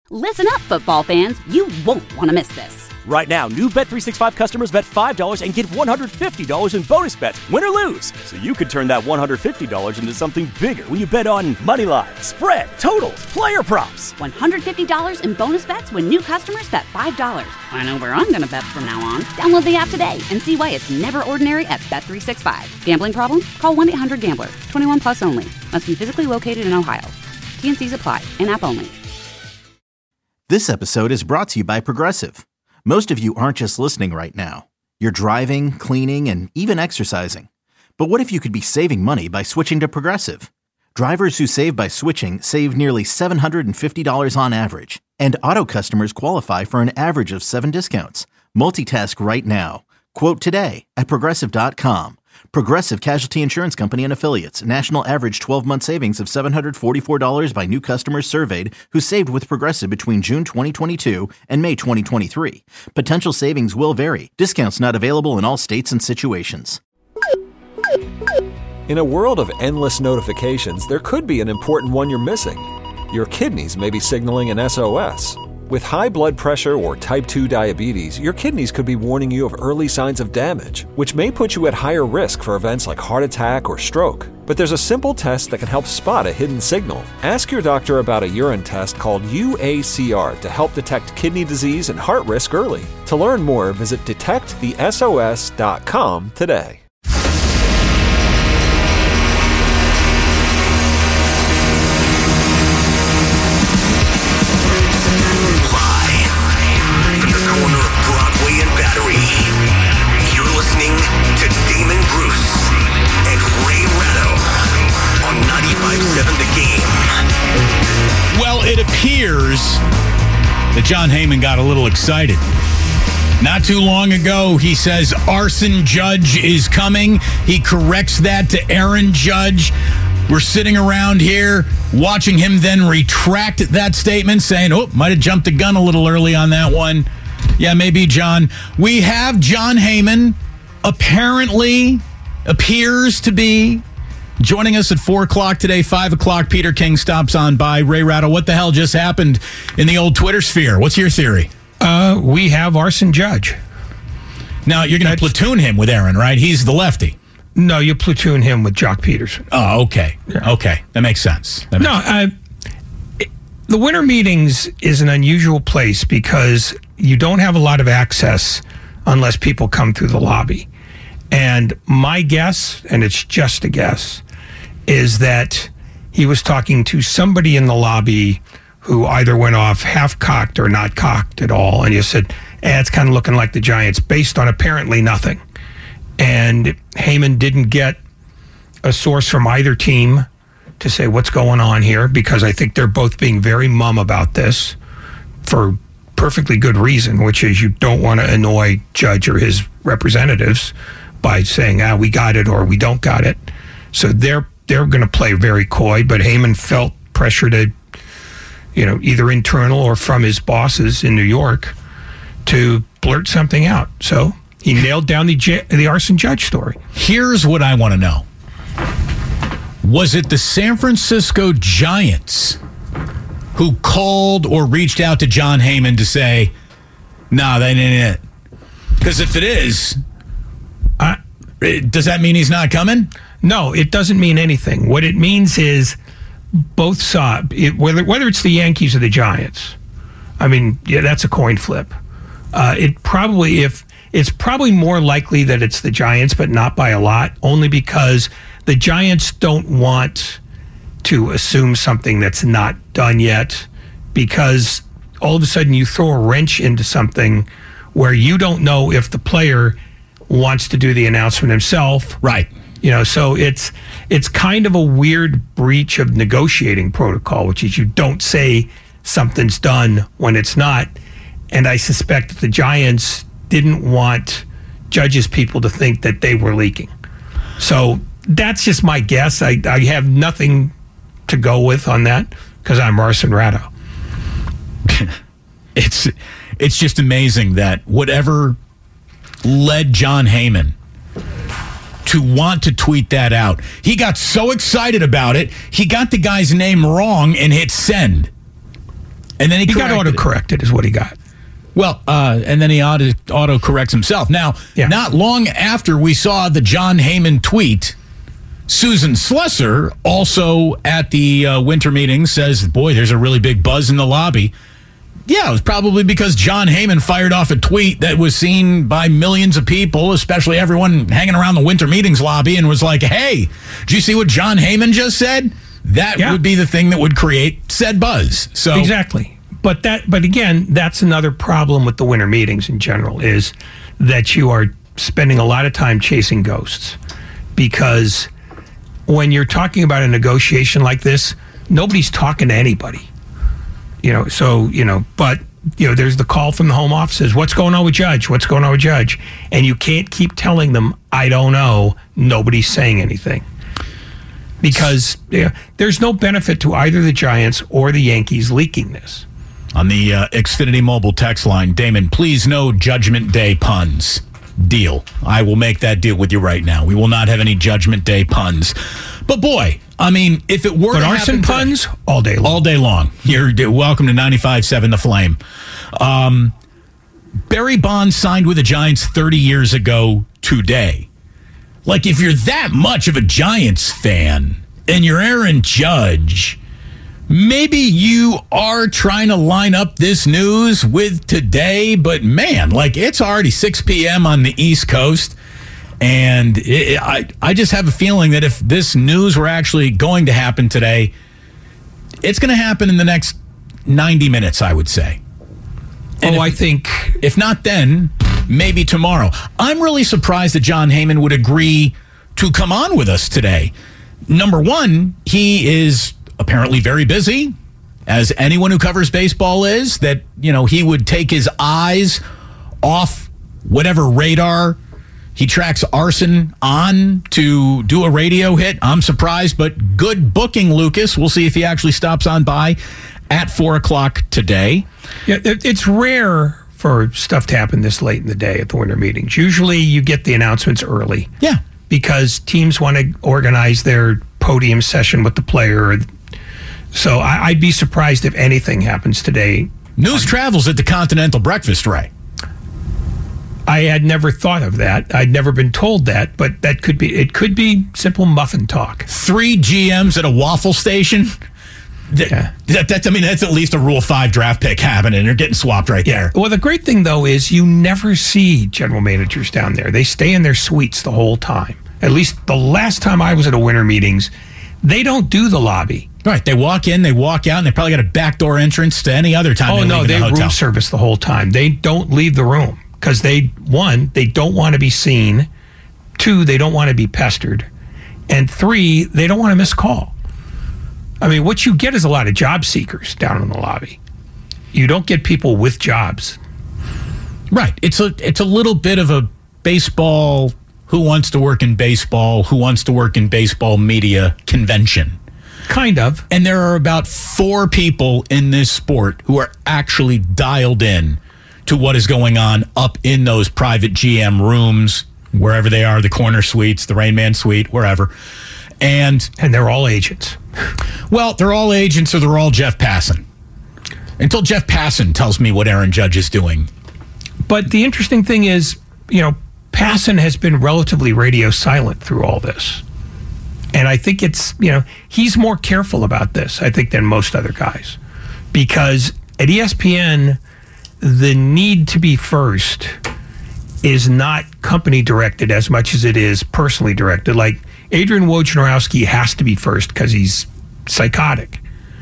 Listen up, football fans. You won't want to miss this. Right now, new Bet365 customers bet $5 and get $150 in bonus bets, win or lose. So you could turn that $150 into something bigger when you bet on money line, spread, totals, player props. $150 in bonus bets when new customers bet $5. I know where I'm going to bet from now on. Download the app today and see why it's never ordinary at Bet365. Gambling problem? Call 1-800-GAMBLER. 21 plus only. Must be physically located in Ohio. T&Cs apply. In-app only. This episode is brought to you by Progressive. Most of you aren't just listening right now. You're driving, cleaning, and even exercising. But what if you could be saving money by switching to Progressive? Drivers who save by switching save nearly $750 on average. And auto customers qualify for an average of 7 discounts. Multitask right now. Quote today at Progressive.com. Progressive Casualty Insurance Company and Affiliates. National average 12-month savings of $744 by new customers surveyed who saved with Progressive between June 2022 and May 2023. Potential savings will vary. Discounts not available in all states and situations. In a world of endless notifications, there could be an important one you're missing. Your kidneys may be signaling an SOS. With high blood pressure or type 2 diabetes, your kidneys could be warning you of early signs of damage, which may put you at higher risk for events like heart attack or stroke. But there's a simple test that can help spot a hidden signal. Ask your doctor about a urine test called UACR to help detect kidney disease and heart risk early. To learn more, visit detectthesos.com today. It appears that Jon Heyman got a little excited. Not too long ago, he says Arson Judge is coming. He corrects that to Aaron Judge. We're sitting around here watching him then retract that statement, saying, oh, might have jumped the gun a little early on that one. Yeah, maybe, John. We have Jon Heyman apparently appears to be joining us at 4 o'clock today, 5 o'clock. Peter King stops on by. Ray Rattle, what the hell just happened in the old Twitter sphere? What's your theory? We have Arson Judge. Now, you're going to platoon him with Aaron, right? He's the lefty. No, you platoon him with Jock Peterson. Oh, okay. Yeah. Okay. That makes sense. The winter meetings is an unusual place because you don't have a lot of access unless people come through the lobby. And my guess, and it's just a guess, is that he was talking to somebody in the lobby who either went off half-cocked or not cocked at all. And you said, it's kind of looking like the Giants, based on apparently nothing. And Heyman didn't get a source from either team to say what's going on here, because I think they're both being very mum about this for perfectly good reason, which is you don't want to annoy Judge or his representatives by saying, we got it or we don't got it. So they're going to play very coy, but Heyman felt pressure to, either internal or from his bosses in New York to blurt something out. So he nailed down the Arson Judge story. Here's what I want to know. Was it the San Francisco Giants who called or reached out to Jon Heyman to say, nah, that ain't it? Because if it is, does that mean he's not coming? No, it doesn't mean anything. What it means is both sides, whether it's the Yankees or the Giants, that's a coin flip. It's probably more likely that it's the Giants, but not by a lot, only because the Giants don't want to assume something that's not done yet, because all of a sudden you throw a wrench into something where you don't know if the player wants to do the announcement himself. Right. So it's kind of a weird breach of negotiating protocol, which is you don't say something's done when it's not. And I suspect that the Giants didn't want Judge's people to think that they were leaking. So that's just my guess. I have nothing to go with on that because I'm Arson Ratto. It's just amazing that whatever led Jon Heyman to want to tweet that out, he got so excited about it, he got the guy's name wrong and hit send. And then he got auto-corrected is what he got. Well, and then he auto-corrects himself. Now, not long after we saw the Jon Heyman tweet, Susan Slusser, also at the winter meeting, says, boy, there's a really big buzz in the lobby. Yeah, it was probably because Jon Heyman fired off a tweet that was seen by millions of people, especially everyone hanging around the winter meetings lobby, and was like, hey, did you see what Jon Heyman just said? That would be the thing that would create said buzz. So exactly. But again, that's another problem with the winter meetings in general, is that you are spending a lot of time chasing ghosts. Because when you're talking about a negotiation like this, nobody's talking to anybody. But there's the call from the home offices. What's going on with Judge? What's going on with Judge? And you can't keep telling them, I don't know. Nobody's saying anything. Because there's no benefit to either the Giants or the Yankees leaking this. On the Xfinity Mobile text line, Damon, please no Judgment Day puns. Deal. I will make that deal with you right now. We will not have any Judgment Day puns. But boy, I mean, if it were to arson puns, all day long. All day long. You're welcome to 95.7 The Flame. Barry Bonds signed with the Giants 30 years ago today. Like, if you're that much of a Giants fan and you're Aaron Judge, maybe you are trying to line up this news with today, but man, like, it's already 6 p.m. on the East Coast. And I just have a feeling that if this news were actually going to happen today, it's going to happen in the next 90 minutes, I would say. And I think if not then, maybe tomorrow. I'm really surprised that Jon Heyman would agree to come on with us today. Number one, he is apparently very busy, as anyone who covers baseball is, that, he would take his eyes off whatever radar he tracks arson on to do a radio hit. I'm surprised, but good booking, Lucas. We'll see if he actually stops on by at 4 o'clock today. Yeah, it's rare for stuff to happen this late in the day at the winter meetings. Usually you get the announcements early. Yeah. Because teams want to organize their podium session with the player. So I'd be surprised if anything happens today. News travels at the Continental Breakfast, Ray. I had never thought of that. I'd never been told that, but it could be simple muffin talk. 3 GMs at a waffle station. That's at least a Rule 5 draft pick happening. They're getting swapped right there. Well, the great thing, though, is you never see general managers down there. They stay in their suites the whole time. At least the last time I was at a winter meetings, they don't do the lobby. Right. They walk in, they walk out, and they probably got a backdoor entrance to any other time. They room service the whole time. They don't leave the room because they don't want to be seen. 2, they don't want to be pestered. And 3, they don't want to miss a call. I mean, what you get is a lot of job seekers down in the lobby. You don't get people with jobs. Right. It's a little bit of a baseball, who wants to work in baseball, who wants to work in baseball media convention. Kind of. And there are about 4 people in this sport who are actually dialed in to what is going on up in those private GM rooms, wherever they are, the corner suites, the Rain Man suite, wherever. And they're all agents. Well, they're all agents, or they're all Jeff Passan. Until Jeff Passan tells me what Aaron Judge is doing. But the interesting thing is, Passan has been relatively radio silent through all this. And I think he's more careful about this, I think, than most other guys. Because at ESPN, the need to be first is not company directed as much as it is personally directed. Like, Adrian Wojnarowski has to be first because he's psychotic.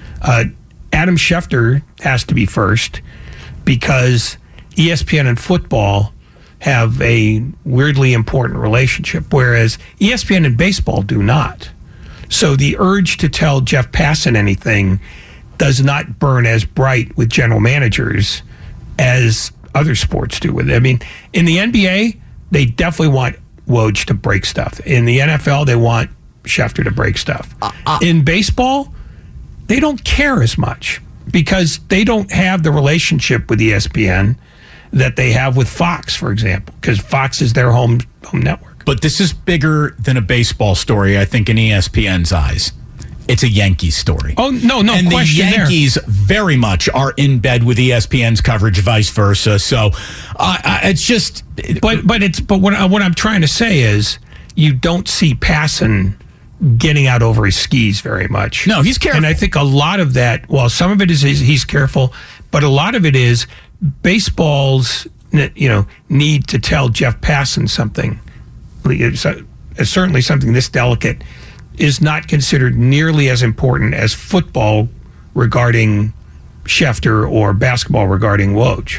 Adam Schefter has to be first because ESPN and football have a weirdly important relationship, whereas ESPN and baseball do not. So the urge to tell Jeff Passan anything does not burn as bright with general managers as other sports do with it. I mean, in the NBA, they definitely want Woj to break stuff. In the NFL, they want Schefter to break stuff. In baseball, they don't care as much because they don't have the relationship with ESPN that they have with Fox, for example, because Fox is their home network. But this is bigger than a baseball story, I think, in ESPN's eyes. It's a Yankees story. Oh, no and question the Yankees very much are in bed with ESPN's coverage, vice versa. So it's just... But what I'm trying to say is you don't see Passan getting out over his skis very much. No, he's careful. And I think a lot of that, well, some of it is he's careful, but a lot of it is baseball's, need to tell Jeff Passan something. Certainly something this delicate is not considered nearly as important as football regarding Schefter or basketball regarding Woj.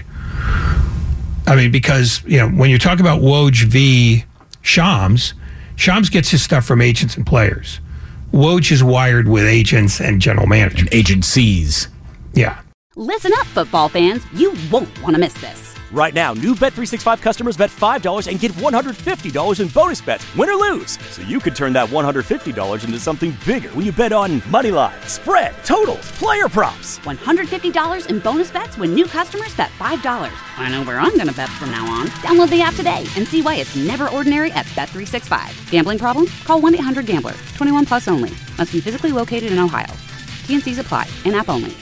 I mean, because, when you talk about Woj v. Shams gets his stuff from agents and players. Woj is wired with agents and general managers. And agencies. Yeah. Listen up, football fans. You won't want to miss this. Right now, new Bet365 customers bet $5 and get $150 in bonus bets, win or lose. So you could turn that $150 into something bigger when you bet on moneyline, spread, totals, player props. $150 in bonus bets when new customers bet $5. I know where I'm going to bet from now on. Download the app today and see why it's never ordinary at Bet365. Gambling problem? Call 1-800-GAMBLER. 21 plus only. Must be physically located in Ohio. T&Cs apply. In-app only.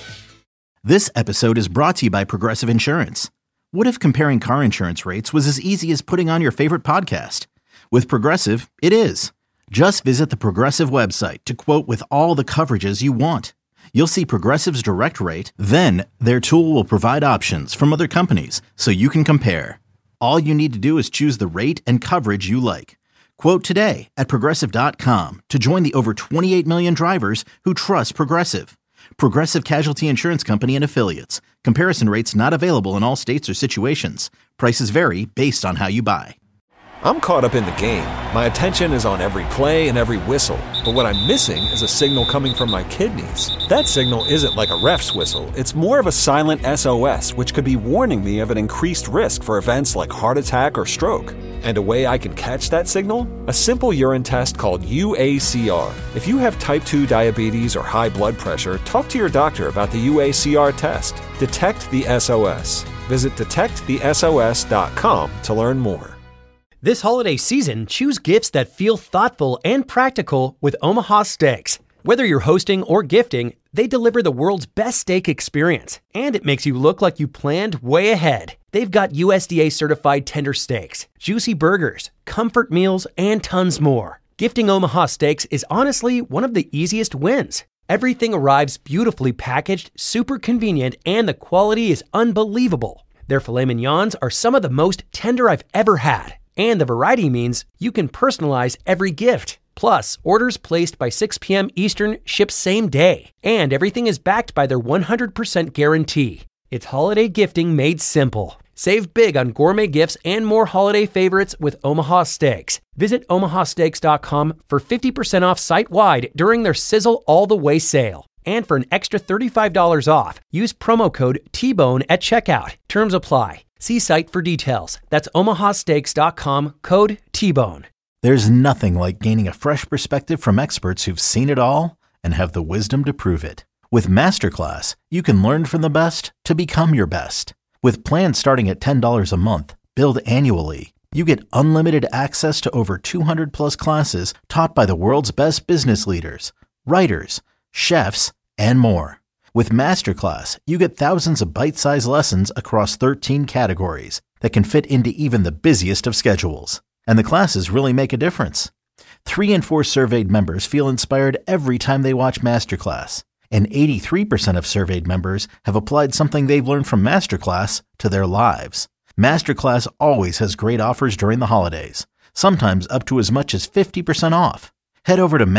This episode is brought to you by Progressive Insurance. What if comparing car insurance rates was as easy as putting on your favorite podcast? With Progressive, it is. Just visit the Progressive website to quote with all the coverages you want. You'll see Progressive's direct rate, then their tool will provide options from other companies so you can compare. All you need to do is choose the rate and coverage you like. Quote today at Progressive.com to join the over 28 million drivers who trust Progressive. Progressive Casualty Insurance Company and Affiliates. Comparison rates not available in all states or situations. Prices vary based on how you buy. I'm caught up in the game. My attention is on every play and every whistle. But what I'm missing is a signal coming from my kidneys. That signal isn't like a ref's whistle. It's more of a silent SOS, which could be warning me of an increased risk for events like heart attack or stroke. And a way I can catch that signal? A simple urine test called UACR. If you have type 2 diabetes or high blood pressure, talk to your doctor about the UACR test. Detect the SOS. Visit detectthesos.com to learn more. This holiday season, choose gifts that feel thoughtful and practical with Omaha Steaks. Whether you're hosting or gifting, they deliver the world's best steak experience, and it makes you look like you planned way ahead. They've got USDA certified tender steaks, juicy burgers, comfort meals, and tons more. Gifting Omaha Steaks is honestly one of the easiest wins. Everything arrives beautifully packaged, super convenient, and the quality is unbelievable. Their filet mignons are some of the most tender I've ever had. And the variety means you can personalize every gift. Plus, orders placed by 6 p.m. Eastern ship same day. And everything is backed by their 100% guarantee. It's holiday gifting made simple. Save big on gourmet gifts and more holiday favorites with Omaha Steaks. Visit omahasteaks.com for 50% off site-wide during their Sizzle All the Way sale. And for an extra $35 off, use promo code TBONE at checkout. Terms apply. See site for details. That's omahasteaks.com, code TBONE. There's nothing like gaining a fresh perspective from experts who've seen it all and have the wisdom to prove it. With Masterclass, you can learn from the best to become your best. With plans starting at $10 a month, billed annually, you get unlimited access to over 200 plus classes taught by the world's best business leaders, writers, chefs, and more. With Masterclass, you get thousands of bite-sized lessons across 13 categories that can fit into even the busiest of schedules. And the classes really make a difference. 3 in 4 surveyed members feel inspired every time they watch Masterclass. And 83% of surveyed members have applied something they've learned from Masterclass to their lives. Masterclass always has great offers during the holidays, sometimes up to as much as 50% off. Head over to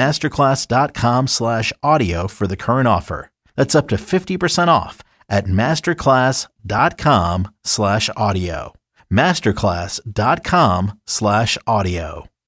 masterclass.com/audio for the current offer. That's up to 50% off at masterclass.com/audio. masterclass.com/audio.